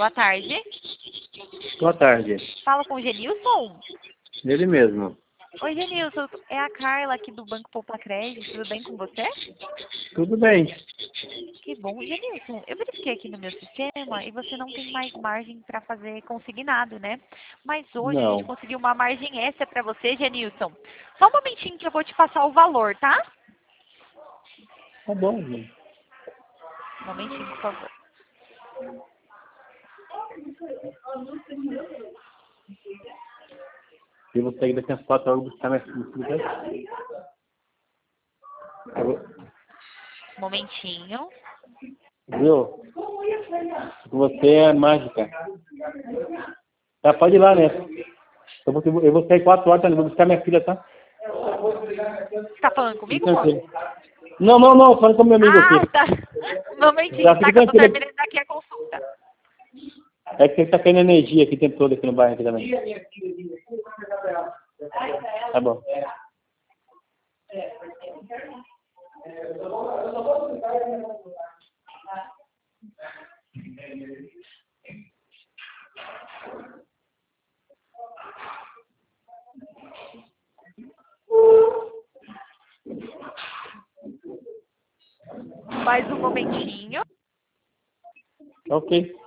Boa tarde. Boa tarde. Fala com o Genilson? Ele mesmo. Oi, Genilson. É a Carla aqui do Banco Popular Crédito. Tudo bem com você? Tudo bem. Que bom. Genilson, eu verifiquei aqui no meu sistema e você não tem mais margem para fazer consignado, né? Mas hoje a gente Não. conseguiu uma margem extra para você, Genilson. Só um momentinho que eu vou te passar o valor, tá? Tá bom, gente. Um momentinho, por favor. E você que daqui a 4 horas buscar minha filha. Um momentinho. Viu? Você é mágica. Tá, pode ir lá, né? Eu vou sair 4 horas, tá? Eu vou buscar minha filha, tá? Você tá falando comigo, Fique moço? tranquilo. Não, falando com meu amigo Ah, aqui. tá. Um momentinho, Já tá? fique Que eu tô tranquilo. terminando aqui a consulta. É que tá caindo energia aqui o tempo todo aqui no bairro aqui também. Tá bom. Mais um momentinho. Ok.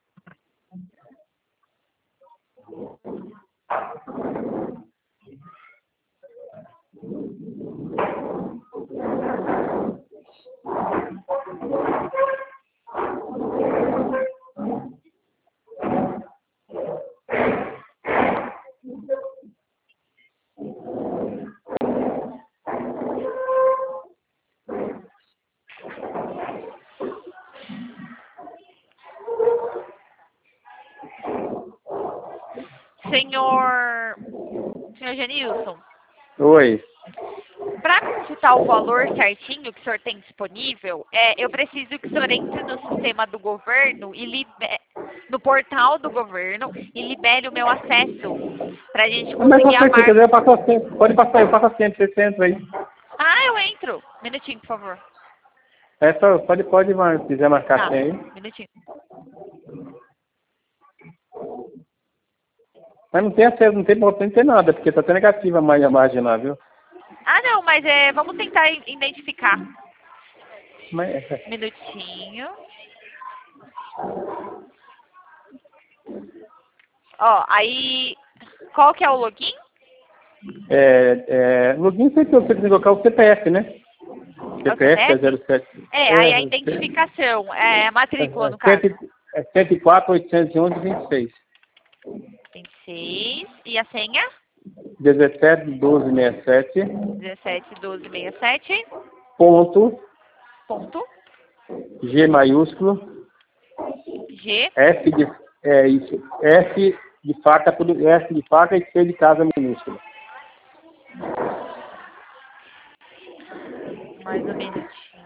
Senhor Genilson, Oi. para consultar o valor certinho que o senhor tem disponível, eu preciso que o senhor entre no sistema do governo e no portal do governo e libere o meu acesso para a gente Mas conseguir a você, se quiser, marca. eu passo sempre. Pode passar, eu passo sempre. Você entra aí. Ah, eu entro. Minutinho, por favor. É só, pode, se quiser marcar Tá, assim aí. minutinho. Mas não tem acesso, não tem nada, porque tá até negativa a margem lá, viu? Ah, não, mas vamos tentar identificar. Mas, Minutinho. Ó, aí, qual que é o login? login você tem que colocar o CPF, né? É o CPF é CPF? 07. Aí a identificação, a matrícula, no caso. 104, 811, 26. 26. E a senha? 17, 12, 67. 171267. Ponto. Ponto. G maiúsculo. G. F de, isso. F de faca, tudo F de faca e C de casa minúsculo. Mais um minutinho.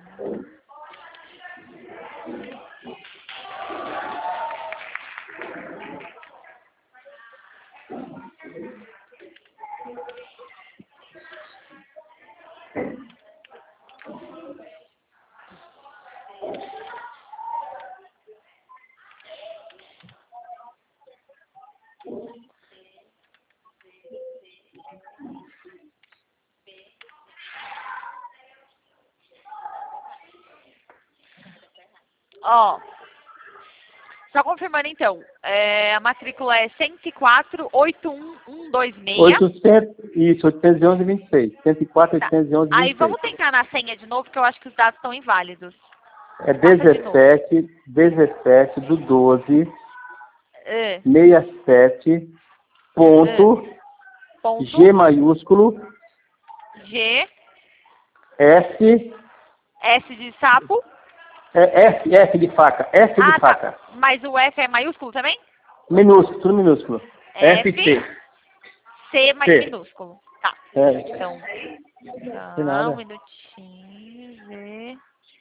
Ó, só confirmando então, a matrícula é 104-81126. 811, 26. 104, Tá. 811, Aí 26. vamos tentar na senha de novo, que eu acho que os dados estão inválidos. É Passa de novo. 17 do 12, É, 67, ponto, ponto. G maiúsculo, G. S, S de sapo. F de faca, F de Ah, tá. faca. Mas o F é maiúsculo também? Minúsculo, tudo minúsculo. F. FC. C mais C. minúsculo. Tá. É, Então, de tá, um nada. minutinho. Z.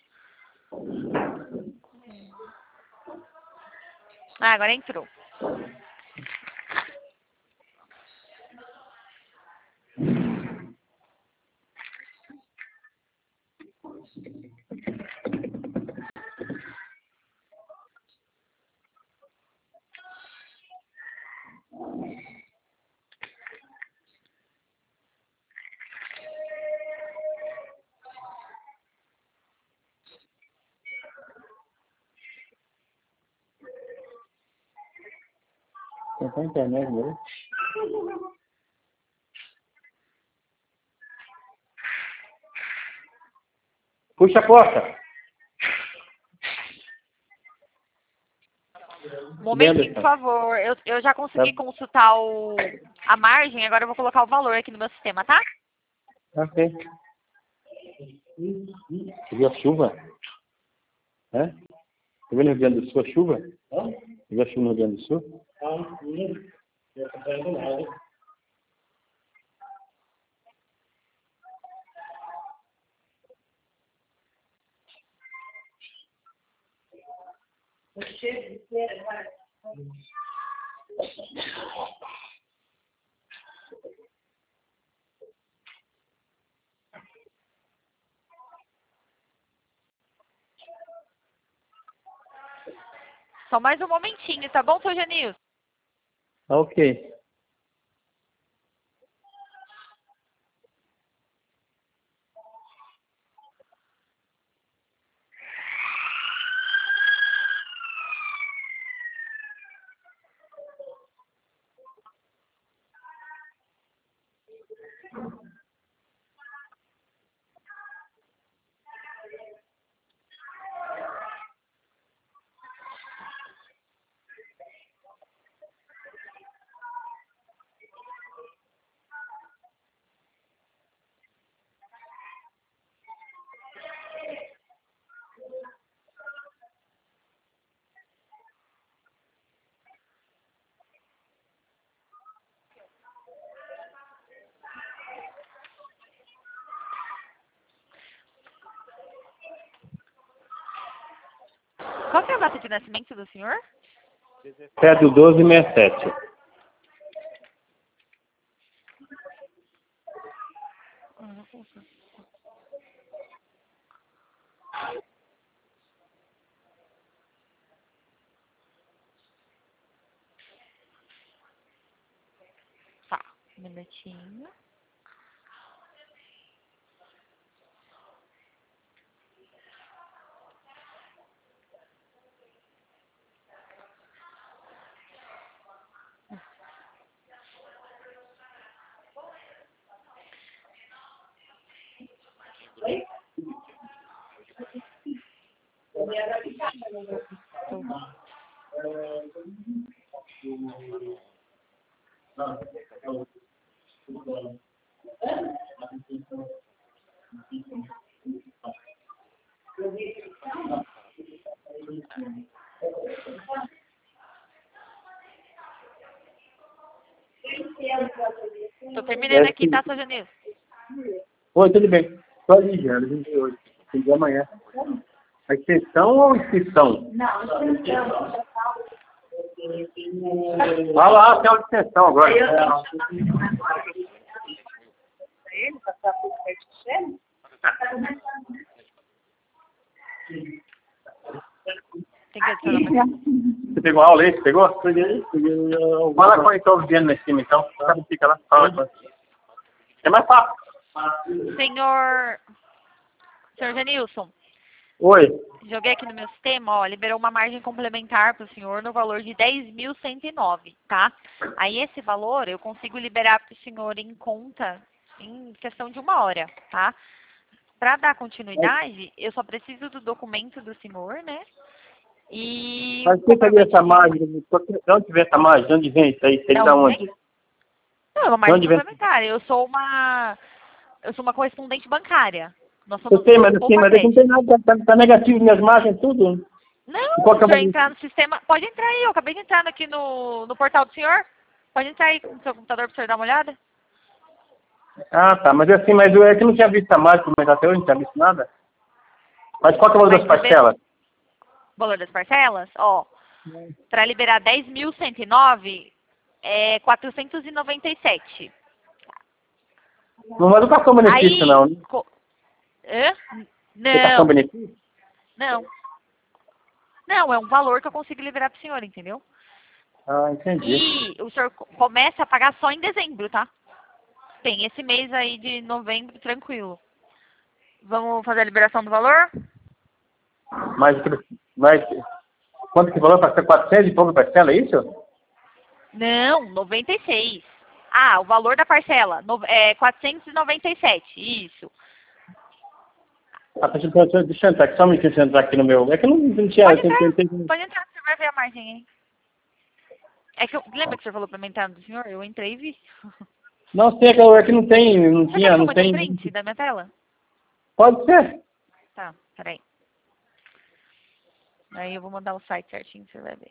Ah, agora entrou. Tem só internet mesmo. Puxa a porta. Um momentinho, por favor. Eu já consegui consultar a margem, agora eu vou colocar o valor aqui no meu sistema, tá? Ok. Você viu a chuva? É? Tá vendo no Rio Grande do Sul a chuva? Você viu a chuva no Rio Grande do Sul? Só mais um momentinho, tá bom, seu Genilson? Ok. Qual que é a data de nascimento do senhor? 7/12/67. Tá, um minutinho. Tô terminando aqui, tá, seu Genilson? Oi, tudo bem. Só ligando, 28. Tem amanhã. A extensão ou inscrição? Não, extensão. Ah lá, tem uma extensão agora. Ele passar por perto. Tem que adicionar mais. Você pegou a aula aí? Você pegou? Peguei. Vai lá com a então vendo lá em cima, então. Fica lá. Fala. É mais fácil. Senhor Genilson, Oi. joguei aqui no meu sistema, ó, liberou uma margem complementar para o senhor no valor de 10.109, tá? Aí esse valor eu consigo liberar para o senhor em conta em questão de 1 hora, tá? Para dar continuidade, eu só preciso do documento do senhor, né? E Mas quem sabia essa margem? De onde vem essa margem? De onde vem isso aí? Você da onde? Não, é uma margem complementar. Eu sou uma correspondente bancária. Nós somos eu sei, mas assim, mas não tem nada, tá negativo minhas margens, tudo. Não, se o senhor entrar no sistema, pode entrar aí, eu acabei de entrar aqui no portal do senhor. Pode entrar aí no seu computador para o senhor dar uma olhada. Ah, tá, mas assim, mas eu é que não tinha visto a margem, como até hoje não tinha visto nada. Mas qual que é o valor das parcelas? O valor das parcelas? Ó, para liberar 10.109, é 497. Não é educação benefício, aí, não, né? Educação Não. benefício? Não. Não, é um valor que eu consigo liberar para o senhor, entendeu? Ah, entendi. E o senhor começa a pagar só em dezembro, tá? Tem esse mês aí de novembro, tranquilo. Vamos fazer a liberação do valor? Mas quanto que valor para ser 400 e pouco parcela, é isso? Não, 96. Ah, o valor da parcela, 497, isso. Ah, deixa eu entrar aqui, só um minutinho, deixa eu entrar aqui no meu... É que eu não tinha... Pode Eu entrar, tentei... pode entrar, você vai ver a margem aí. É que lembra que você falou pra mim entrar no do senhor? Eu entrei e vi. Não sei, é que não tem, não Você quer que tinha, eu não mande um tem... print da minha tela? Pode ser. Tá, peraí. Aí eu vou mandar o site certinho, você vai ver.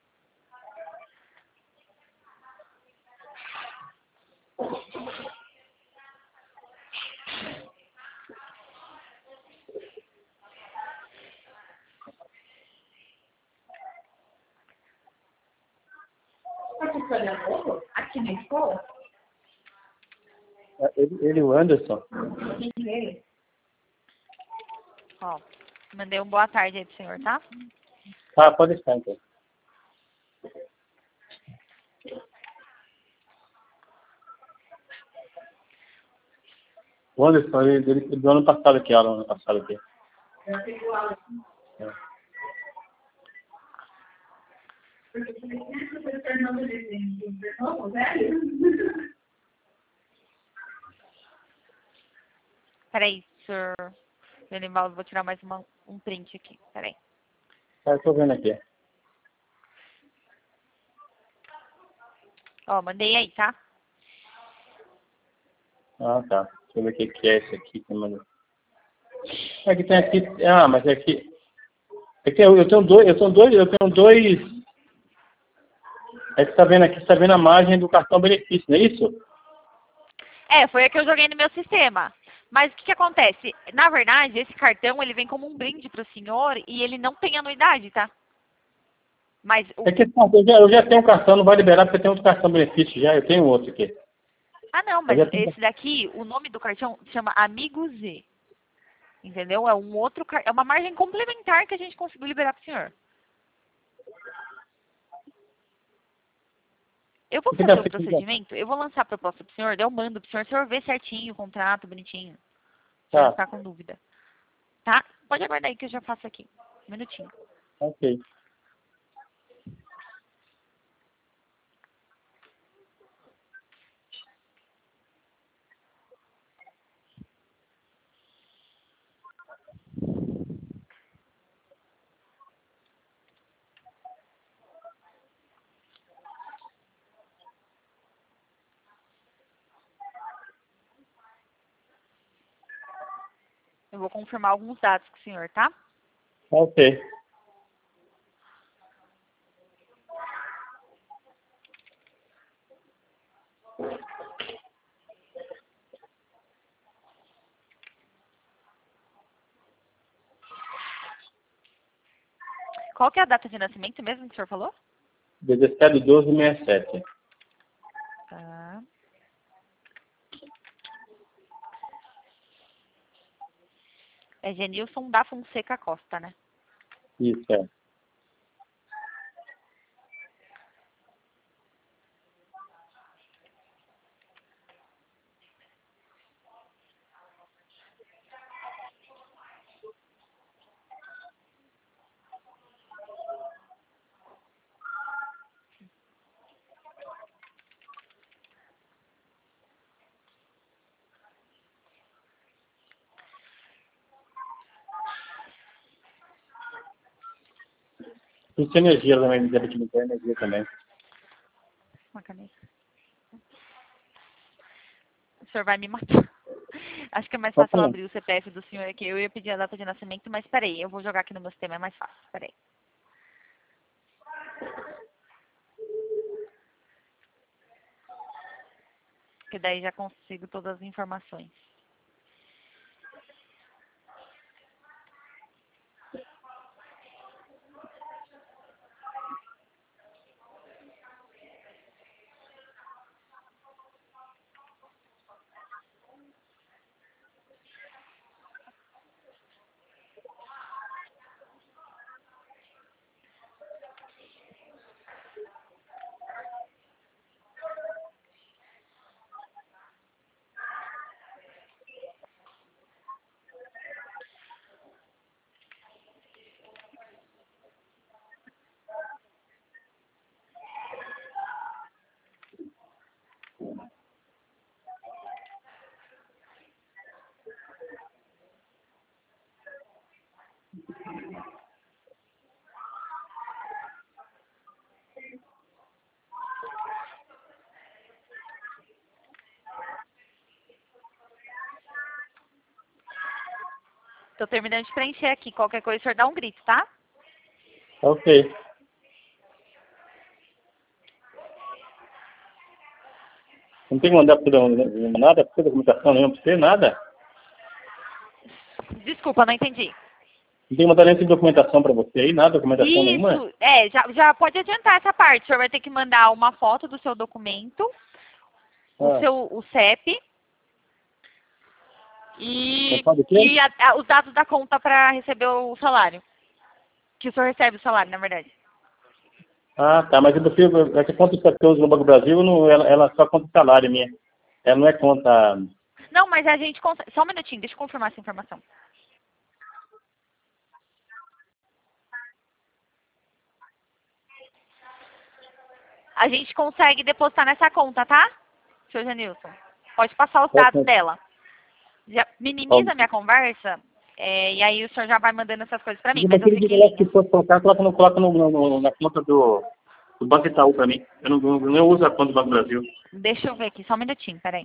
Aqui na escola? Ele, o Anderson. Ele. Ó, mandei um boa tarde aí pro senhor, tá? Ah, pode estar, então. O Anderson, ele do ano passado aqui, ó, ano passado aqui. É. Peraí, senhor Genivaldo, vou tirar mais um print aqui. Peraí. Ah, eu tô vendo aqui. Ó, mandei aí, tá? Ah, tá. Deixa eu ver o que é esse aqui que mandou. É que tem aqui... Ah, mas é que... É que eu tenho dois... É que tá vendo aqui, você tá vendo a margem do cartão benefício, não é isso? É, foi a que eu joguei no meu sistema. Mas o que acontece? Na verdade, esse cartão, ele vem como um brinde pro senhor e ele não tem anuidade, tá? Mas É que eu já tenho um cartão, não vai liberar porque eu tenho outro cartão benefício já, eu tenho outro aqui. Ah, não, Eu mas já tenho... esse daqui, o nome do cartão chama Amigo Z. Entendeu? É um outro é uma margem complementar que a gente conseguiu liberar pro senhor. Eu vou fazer o procedimento, eu vou lançar a proposta pro senhor, daí eu mando pro senhor, o senhor vê certinho o contrato, bonitinho. O senhor não Tá, ficar com dúvida. Tá? Pode aguardar aí que eu já faço aqui. Um minutinho. ok. Eu vou confirmar alguns dados com o senhor, tá? Ok. Qual que é a data de nascimento mesmo que o senhor falou? 17/12/67. Tá. É Genilson da Fonseca Costa, né? Isso, é. Isso é energia também, débito de energia também. Uma caneta. O senhor vai me matar. Acho que é mais Pode fácil eu falar. abrir o CPF do senhor aqui. Eu ia pedir a data de nascimento, mas peraí, eu vou jogar aqui no meu sistema, é mais fácil. Peraí. Que daí já consigo todas as informações. Tô terminando de preencher aqui. Qualquer coisa, o senhor dá um grito, tá? Ok. Não tem que mandar nada, pra documentação nenhuma pra você, nada? Desculpa, não entendi. Não tem que mandar nenhuma tipo de documentação pra você aí, nada, documentação nenhuma? Isso, já pode adiantar essa parte. O senhor vai ter que mandar uma foto do seu documento, o CEP e Sabe o quê? os dados da conta para receber o salário. Que o senhor recebe o salário, na verdade. Ah, tá, mas essa conta que eu uso no Banco do Brasil, não, ela só conta salário minha. Ela não é conta... Não, mas a gente consegue... Só um minutinho, deixa eu confirmar essa informação. A gente consegue depositar nessa conta, tá? Senhor Janilson. Pode passar os dados dela. Já minimiza a minha conversa, e aí o senhor já vai mandando essas coisas pra mim. Mas eu fiquei em Se for colocar, coloca na conta do Banco Itaú pra mim. Eu não uso a conta do Banco do Brasil. Deixa eu ver aqui, só um minutinho, peraí.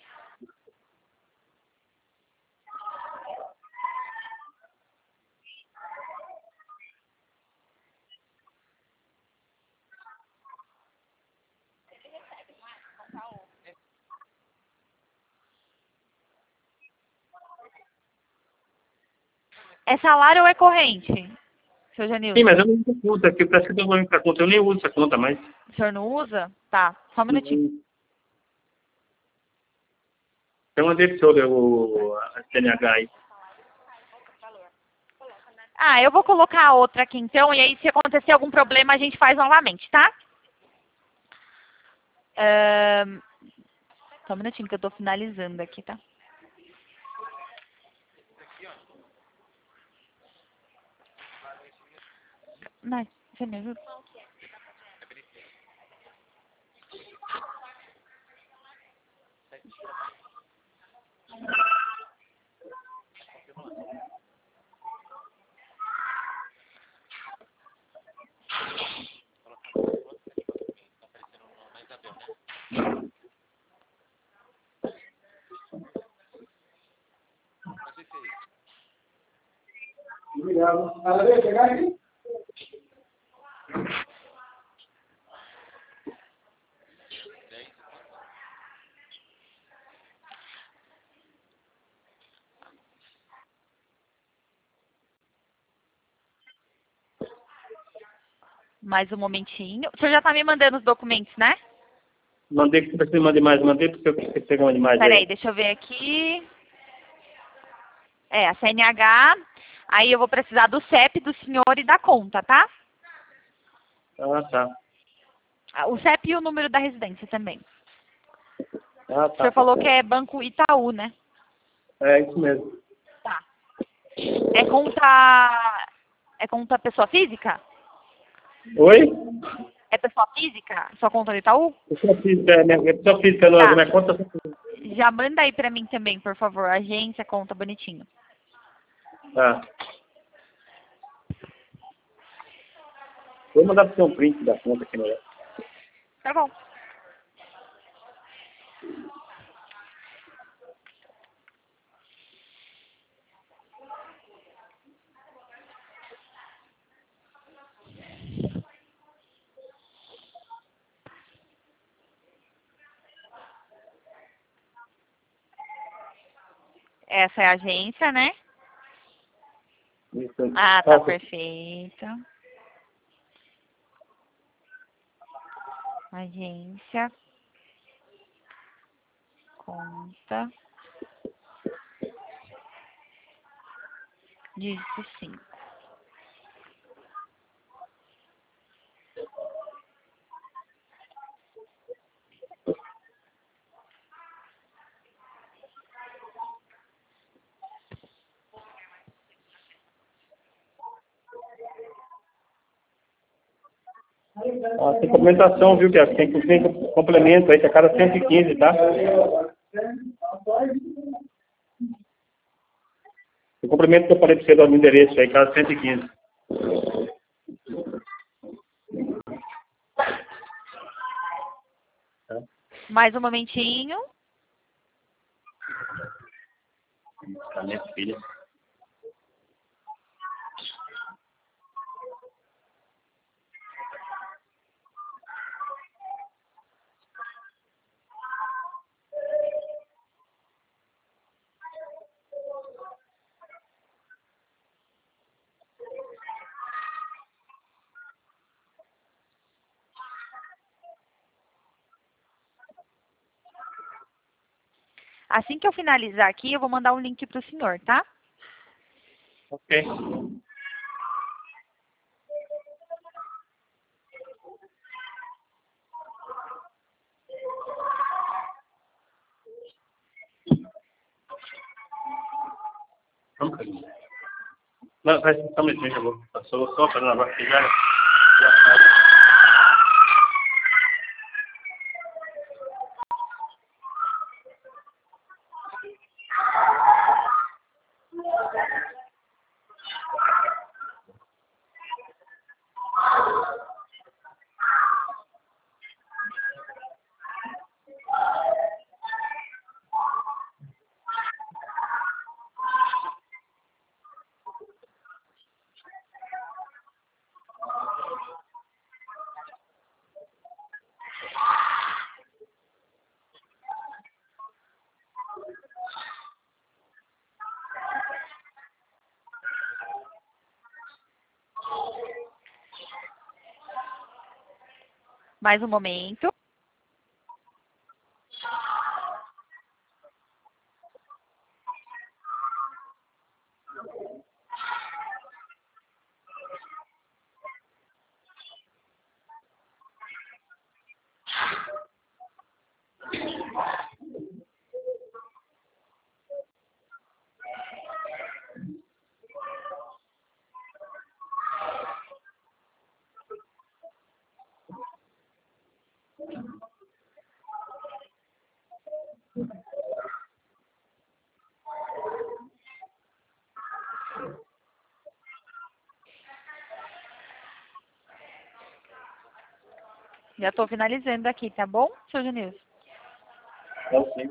É salário ou é corrente, senhor Janilson? Sim, mas eu não uso a conta, porque parece que eu tenho a conta. Eu nem uso essa conta mais. O senhor não usa? Tá, só um minutinho. Eu mandei pro senhor a CNH aí. Ah, eu vou colocar a outra aqui então, e aí se acontecer algum problema a gente faz novamente, tá? Só um minutinho que eu tô finalizando aqui, tá? Não, você me ajuda? Mais um momentinho. O senhor já tá me mandando os documentos, né? Mandei que você mandei mais, mandei porque eu quis pegar uma demais Peraí, aí. deixa eu ver aqui. A CNH. Aí eu vou precisar do CEP do senhor e da conta, tá? Ah, tá. O CEP e o número da residência também. Ah, O senhor tá. falou que é Banco Itaú, né? É isso mesmo. Tá. É conta pessoa física? Oi? É pessoa física? Sua conta do Itaú? Pessoa física, pessoa física, não, Tá. minha conta... Já manda aí pra mim também, por favor. Agência, conta, bonitinho. Tá. Vou mandar para você um print da conta aqui, né? Tá bom. Essa é a agência, né? Isso. Ah, tá perfeito. Agência. Conta. Dígito 5. Ah, tem complementação, viu, que tem complemento aí, que é cada 115, tá? O complemento que eu falei para você do endereço aí, cada 115. Tá? Mais um momentinho. Tá, minha filha. Assim que eu finalizar aqui, eu vou mandar o link para o senhor, tá? Ok. Vamos, Carlinhos. Não, vai só um minutinho, eu vou. Só fazendo agora que já. Mais um momento. Já estou finalizando aqui, tá bom, seu Genilson? Ok.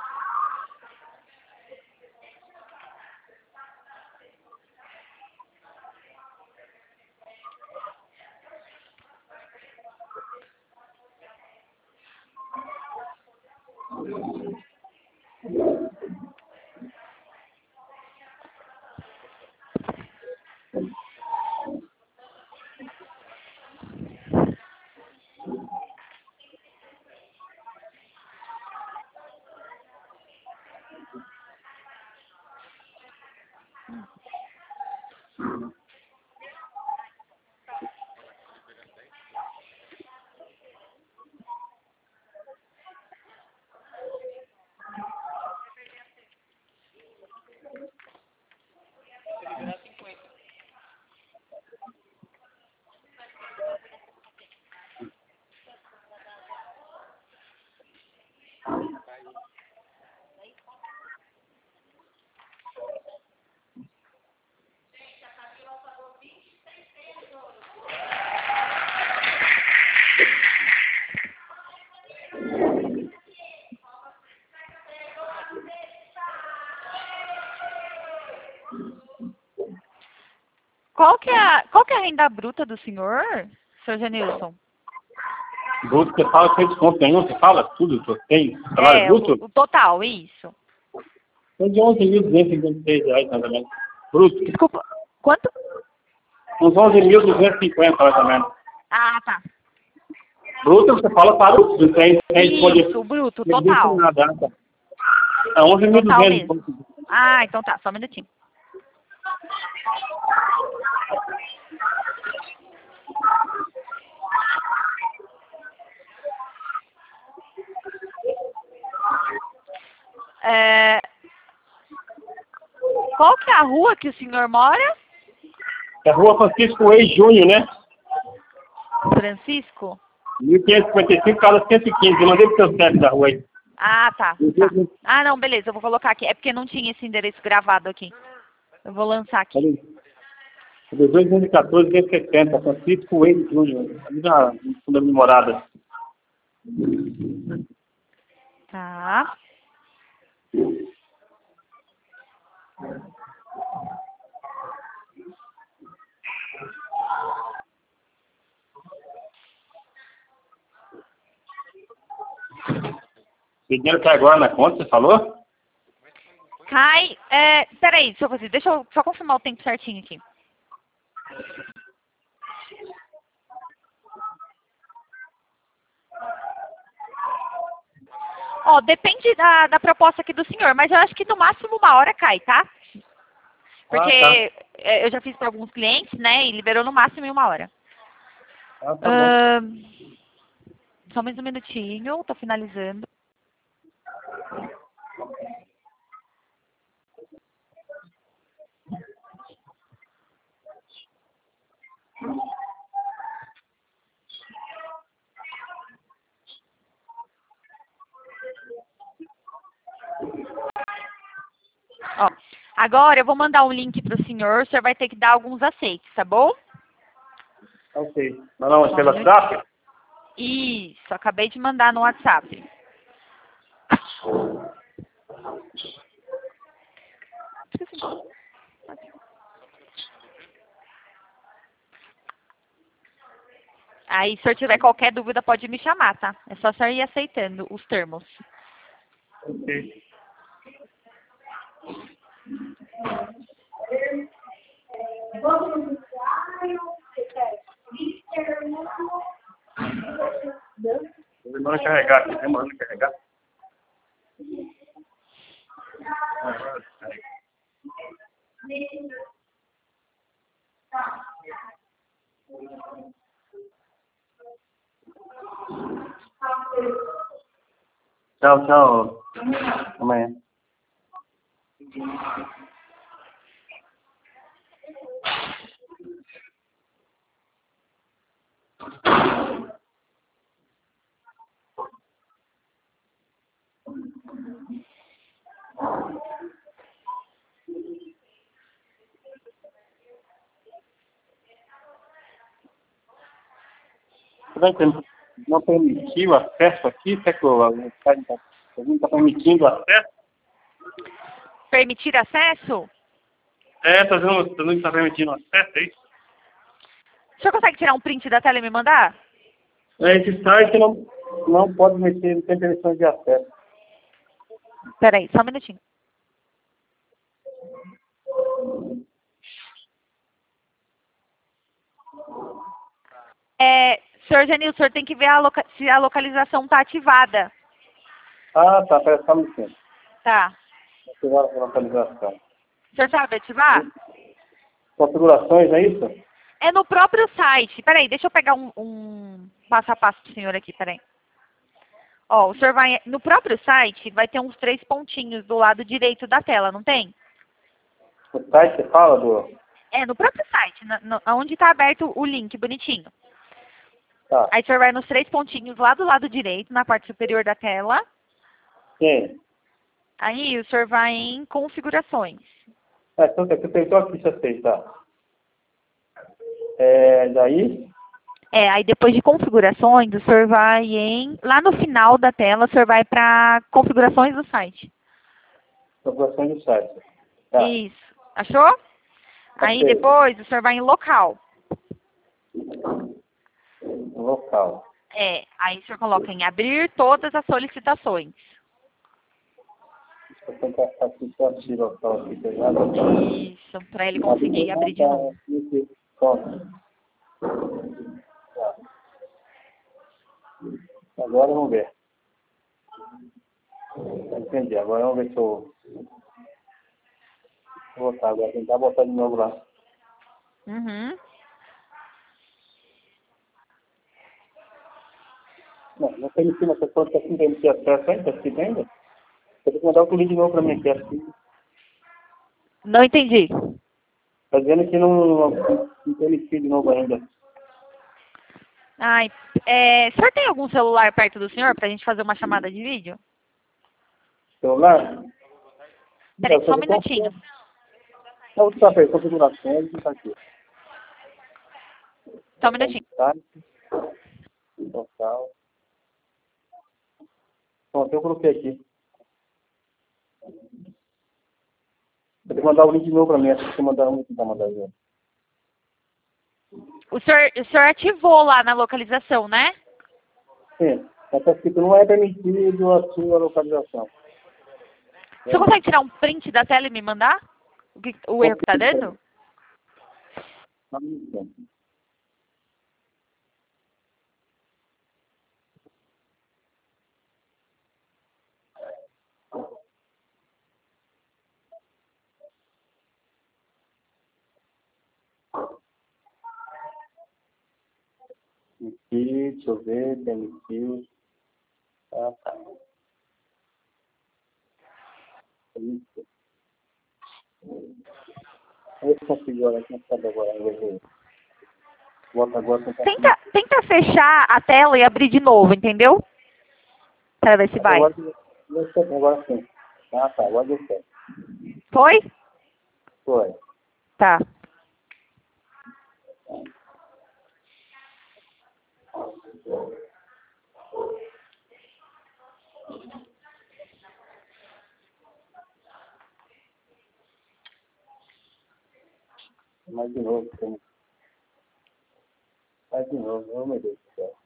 Qual que é a renda bruta do senhor, seu Genilson? Bruto, você fala sem desconto nenhum, você fala tudo que eu tenho. Salário bruto? O total, isso. É de R$ 11.256, mais ou menos. Bruto. Desculpa, quanto? Uns 11.250, mais ou menos. Ah, tá. Bruto, você fala para o não tem escolha. Isso, bruto, Não total. nada, tá? É Total 11.200. mesmo. Ah, então tá, só um minutinho. Qual que é a rua que o senhor mora? É Rua Francisco Ex Júnior, né? Francisco? 1555, casa 115. Eu mandei pro seu CEP da rua aí. Ah, tá. Ah, não, beleza, eu vou colocar aqui. É porque não tinha esse endereço gravado aqui. Eu vou lançar aqui. Ali. 2014, 270, Francisco Ex Júnior. Ali na segunda morada. Tá. O dinheiro cai agora na conta, você falou? Cai. Peraí, deixa eu só confirmar o tempo certinho aqui. Ó, depende da proposta aqui do senhor, mas eu acho que no máximo 1 hora cai, tá? Porque eu já fiz para alguns clientes, né, e liberou no máximo em 1 hora. Ah, tá bom. Só mais um minutinho, tô finalizando. Ó, agora eu vou mandar um link para o senhor vai ter que dar alguns aceites, tá bom? Ok. Não, pelo WhatsApp? Isso, acabei de mandar no WhatsApp. Aí, se eu tiver qualquer dúvida, pode me chamar, tá? É só você ir aceitando os termos. Ok. Demora carregar aqui, demora carregar. Tchau, tchau. Amanhã. Não permitiu acesso aqui? Será que o site não está permitindo acesso? Permitir acesso? Está dizendo que está permitindo acesso, é isso? O senhor consegue tirar um print da tela e me mandar? Esse site não pode mexer, não tem permissão de acesso. Peraí, só um minutinho. Senhor Janil, o senhor tem que ver se a localização está ativada. Ah, tá, parece que está mexendo. Tá. Ativar a localização. O senhor sabe ativar? Configurações, é isso? É no próprio site. Peraí, deixa eu pegar um passo a passo pro senhor aqui, peraí. Ó, o senhor vai... No próprio site, vai ter uns 3 pontinhos do lado direito da tela, não tem? O site você fala do... É, no próprio site, onde está aberto o link, bonitinho. Tá. Aí o senhor vai nos 3 pontinhos lá do lado direito, na parte superior da tela. Sim. Aí o senhor vai em configurações. Então você tentou aqui, já sei, tá. Daí? Aí depois de configurações, o senhor vai lá no final da tela, o senhor vai para configurações do site. Configurações do site. Tá. Isso. Achou? Aí depois o senhor vai em local. Local. Aí o senhor coloca em abrir todas as solicitações. Vou tentar ficar aqui só esse local aqui, pegado. Isso, para ele conseguir abrir de novo. Pronto. Tá. Agora vamos ver. Entendi. Agora vamos ver se eu vou botar agora. Tentar botar de novo lá. Uhum. Não tem em cima, você pode estar sem permitir acesso ainda? Está aqui ainda? Você tem que mandar o link de novo para mim aqui. Assim. Não entendi. Está dizendo que não permitiu de novo ainda. Ai, o senhor tem algum celular perto do senhor para a gente fazer uma chamada de vídeo? Celular? Peraí, só um minutinho. Não, tá bem, configurações, está aqui. Só um minutinho. Total. Pronto, eu coloquei aqui. Vou ter que mandar o link de novo para mim, acho que você mandar um link para mandar aí. O senhor ativou lá na localização, né? Sim, está escrito não é permitido a sua localização. O senhor consegue tirar um print da tela e me mandar? O erro que está dando? Aqui, deixa eu ver, permitiu. Ah, tá. Permitiu. Eu consigo agora, quem sabe agora, eu vou. Volta agora, Tenta fechar a tela e abrir de novo, entendeu? Pra ver se vai. Agora sim. Ah, tá, agora deu certo. Foi? Foi. Tá. Mais de novo, sim. Mais de novo, oh meu Deus do céu.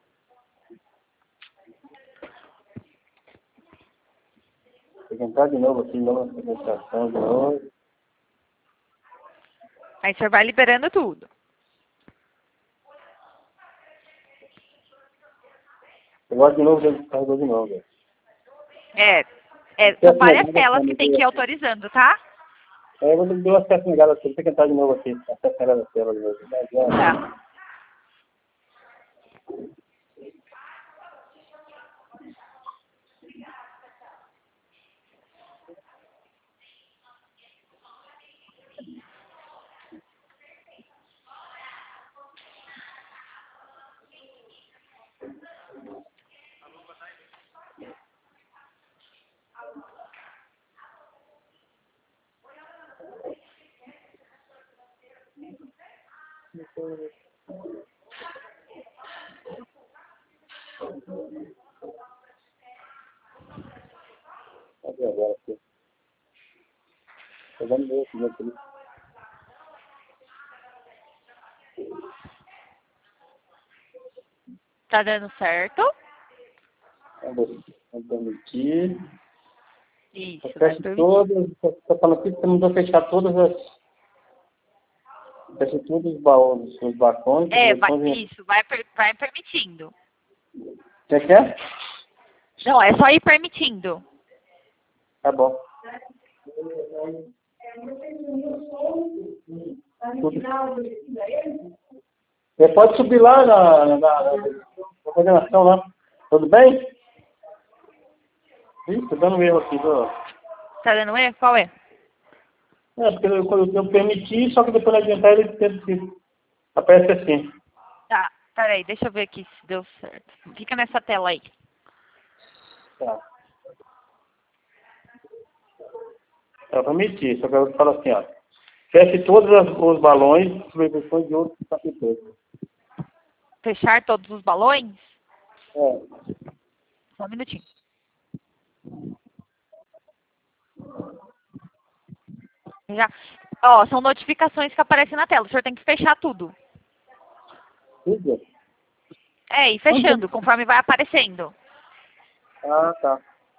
Tem que entrar de novo aqui, nova apresentação de novo. Aí o senhor vai liberando tudo. Agora de novo, ele carregou de novo. São várias telas que tem que ir autorizando, tá? Eu vou dar acesso negado, tem que entrar de novo aqui. Acesso negado da tela de novo. Tá. Cadê agora aqui? Tô dando meu aqui. Tá dando certo? Vamos permitir. Isso, vai Feche permitir. todas. Está falando aqui que você mandou fechar todas as. Feche todos os baús, os balcões. Vai permitindo. Você quer? Não, é só ir permitindo. Tá bom. Você pode subir lá na coordenação lá. Tudo bem? Ih, tô dando erro aqui. Tá dando erro? Qual é? Porque eu permiti, só que depois não adiantar ele aparece assim. Tá, peraí, deixa eu ver aqui se deu certo. Fica nessa tela aí. Tá. Eu permiti, só que eu falo assim, ó. Feche todos os balões, subversões de outros capítulos. Fechar todos os balões? É. Só um minutinho. Já. Ó, são notificações que aparecem na tela. O senhor tem que fechar tudo. Tudo? E fechando, conforme vai aparecendo. Ah, tá.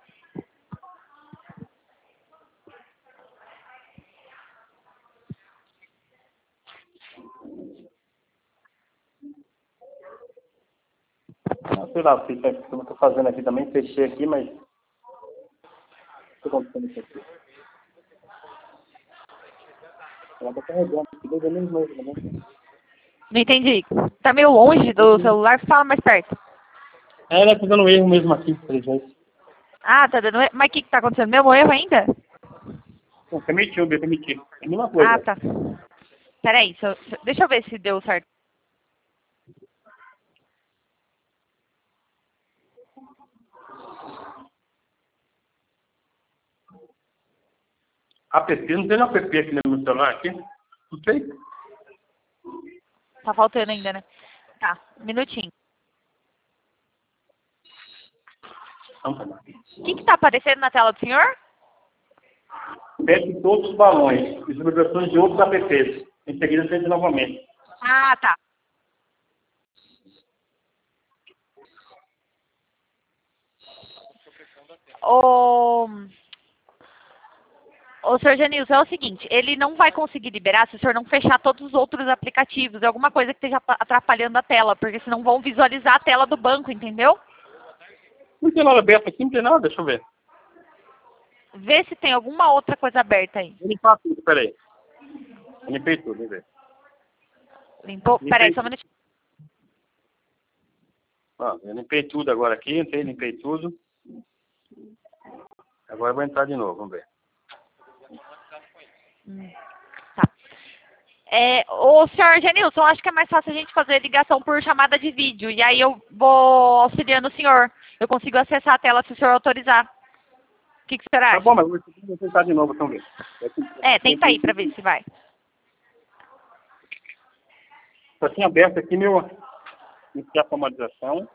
Sei lá, o que eu estou fazendo aqui também, fechei aqui, mas... O que está acontecendo isso aqui? Ela está carregando, que dois anos novo, né? Não entendi. Tá meio longe do celular, fala mais perto. Ela está dando erro mesmo aqui, por exemplo. Ah, tá dando erro. Mas o que tá acontecendo? Mesmo erro ainda? Não, permitiu, permitiu. É a mesma coisa. Ah, tá. Peraí, deixa eu ver se deu certo. App, não tem no app aqui no meu celular aqui? Não sei. Tá faltando ainda, né? Tá, um minutinho. O que tá aparecendo na tela do senhor? Feche todos os balões e subversões de outros apps. Em seguida, tente novamente. Ah, tá. Ô, senhor Genilson, é o seguinte, ele não vai conseguir liberar se o senhor não fechar todos os outros aplicativos, alguma coisa que esteja atrapalhando a tela, porque senão vão visualizar a tela do banco, entendeu? Não tem nada aberto aqui, não tem nada, deixa eu ver. Vê se tem alguma outra coisa aberta aí. Vou limpar tudo, peraí. Eu limpei tudo, vamos ver. Limpou? Peraí, só um minutinho. Ó, eu limpei tudo agora aqui, limpei tudo. Agora eu vou entrar de novo, vamos ver. Tá. Ô, senhor Genilson, acho que é mais fácil a gente fazer ligação por chamada de vídeo. E aí eu vou auxiliando o senhor. Eu consigo acessar a tela se o senhor autorizar. O que o senhor acha? Tá bom, mas eu vou tentar de novo, vamos ver. Tenta aí pra ver se vai. Só tinha aberto aqui a formalização.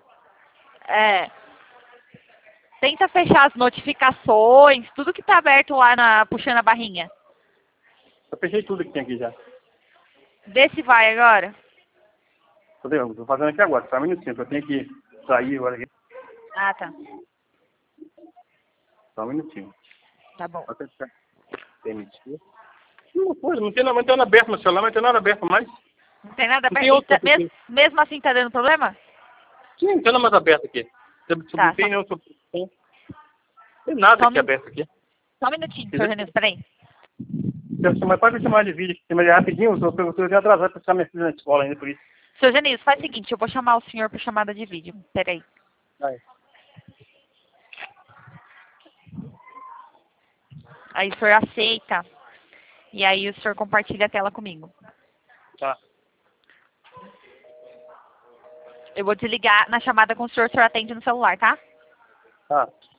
Tenta fechar as notificações, tudo que tá aberto lá puxando a barrinha. Eu fechei tudo que tem aqui já. Vê se vai agora. Tô fazendo aqui agora, só um minutinho, eu tenho que sair agora aqui. Ah, tá. Só um minutinho. Tá bom. Vou tentar permitir. Não tem nada aberto no celular, não tem nada aberto mais. Não tem nada Não tem aberto? outro aqui. Mesmo assim tá dando problema? Sim, não tem nada mais aberto aqui. Tá, Não tem nada aqui aberto aqui. Só um minutinho, senhor Genilson, peraí. Mas pode me chamar de vídeo aqui, mas rapidinho, eu já atrasado para deixar minha filha na escola ainda, por isso. Senhor Genilson, faz o seguinte, eu vou chamar o senhor por chamada de vídeo. Peraí. Vai. Aí o senhor aceita. E aí o senhor compartilha a tela comigo. Tá. Eu vou desligar na chamada com o senhor atende no celular, tá? Tá.